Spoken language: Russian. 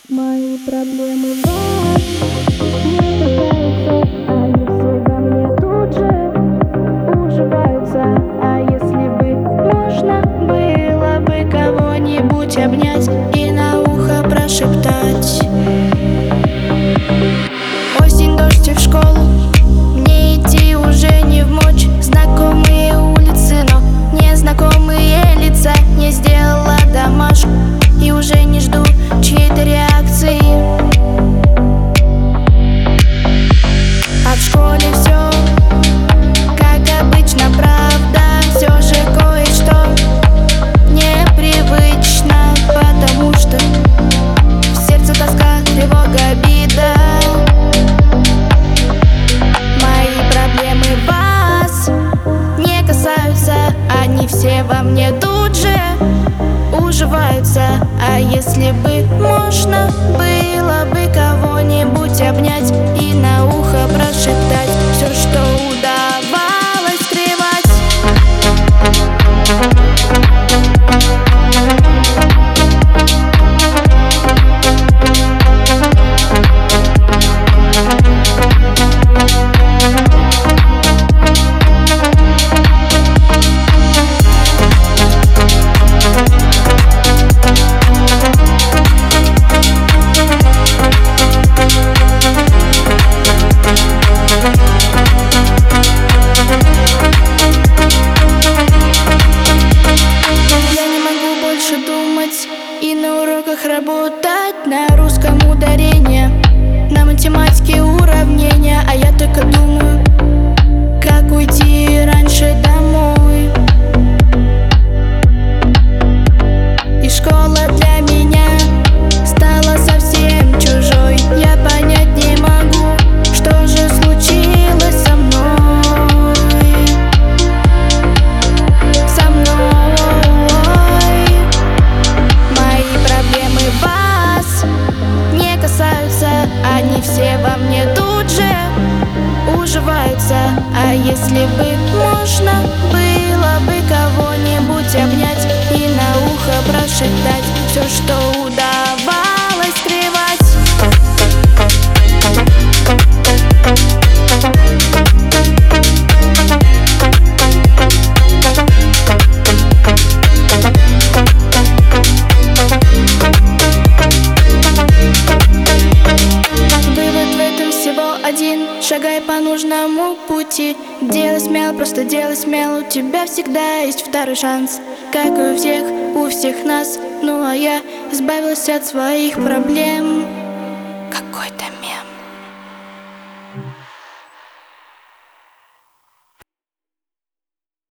Мои проблемы вас не касаются, они все во мне тут же уживаются. А если бы можно было бы кого-нибудь обнять и на ухо прошептать: осень, дождь и в школу, мне идти уже не вмочь. Знакомые улицы, но незнакомые лица. Не сделала домашку и уже не жду чьей-то реакции. А в школе все как обычно, правда, все же кое-что непривычно, потому что в сердце тоска, тревога, обида. Мои проблемы вас не касаются, они все во мне тут же уживаются. А если бы можно было бы кого-нибудь обнять и на ухо прошептать все, что удавалось скрывать. И на уроках работать на русском ударение, на математике уравнения. А я только думаю, как уйти раньше домой. И школа для меня стала совсем чужой. Я понять не могу, что же случилось со мной. Со мной. Они все во мне тут же уживаются. А если бы можно было бы кого-нибудь обнять и на ухо прошептать все, что удавалось скрывать. Шагай по нужному пути, делай смело, просто делай смело. У тебя всегда есть второй шанс, как и у всех нас. Ну а я избавилась от своих проблем. Какой-то мем.